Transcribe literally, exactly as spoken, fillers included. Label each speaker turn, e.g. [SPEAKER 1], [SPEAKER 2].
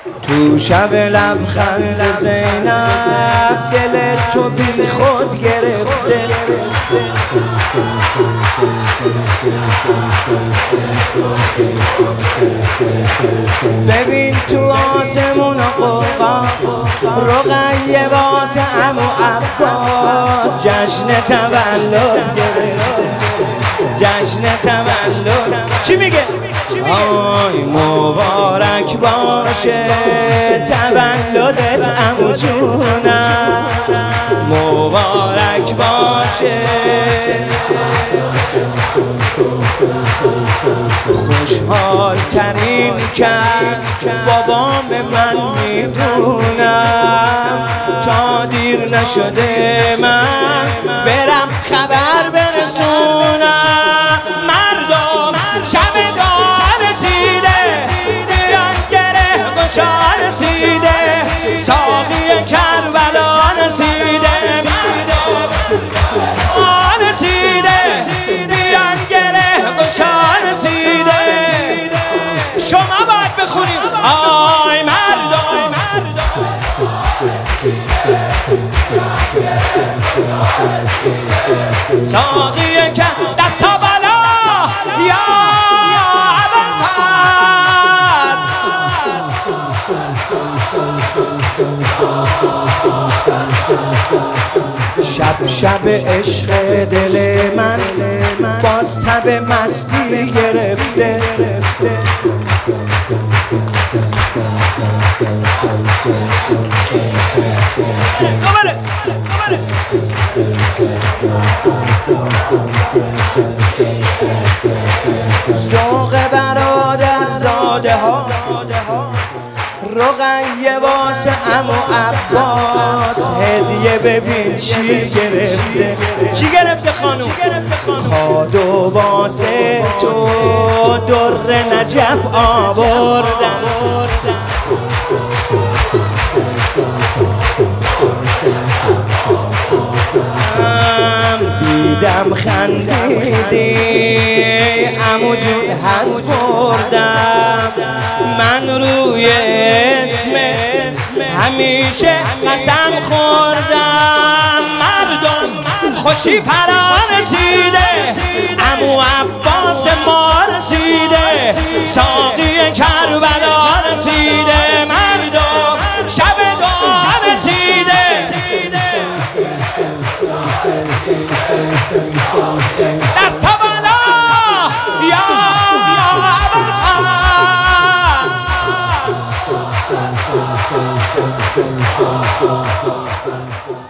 [SPEAKER 1] تو شب لبخند زینب دل تو بی خود گرفته. ببین تو آسمون و قفاس رقیه واسه عمو عباس جشن تولد گرفته، جشن تولد. چی میگه؟ آی مبارک باشه تولدت عمو جونم، مبارک باشه. خوشحال ترین کس بابام من میدونم، تا دیر نشده من برم خبر برسونم. مردم شب دار رسیده بیان گره گشا رسیده، ساقی کربلا رسیده، مردم رسیده بیان گره گشا رسیده. شما باید بخونیم آی مردم. ساقی که دستا بالا یا شب شب عشق دل من باز تب مستی گرفته. ذوق برادر زاده ها رقیه واسه عمو عباس هدیه ببین چی گرفته. چی گرفته خانوم؟ کادو واسه تو در نجف آوردن. دیدم خندیدی عمو جون حس بردم، من روی اسم همیشه قسم خوردم. مردم خوشی فرا رسیده عمو عباس ما رسیده، ساقی کربلا رسیده، مردم شب دعا رسیده. دستا بالا یا ابرهان.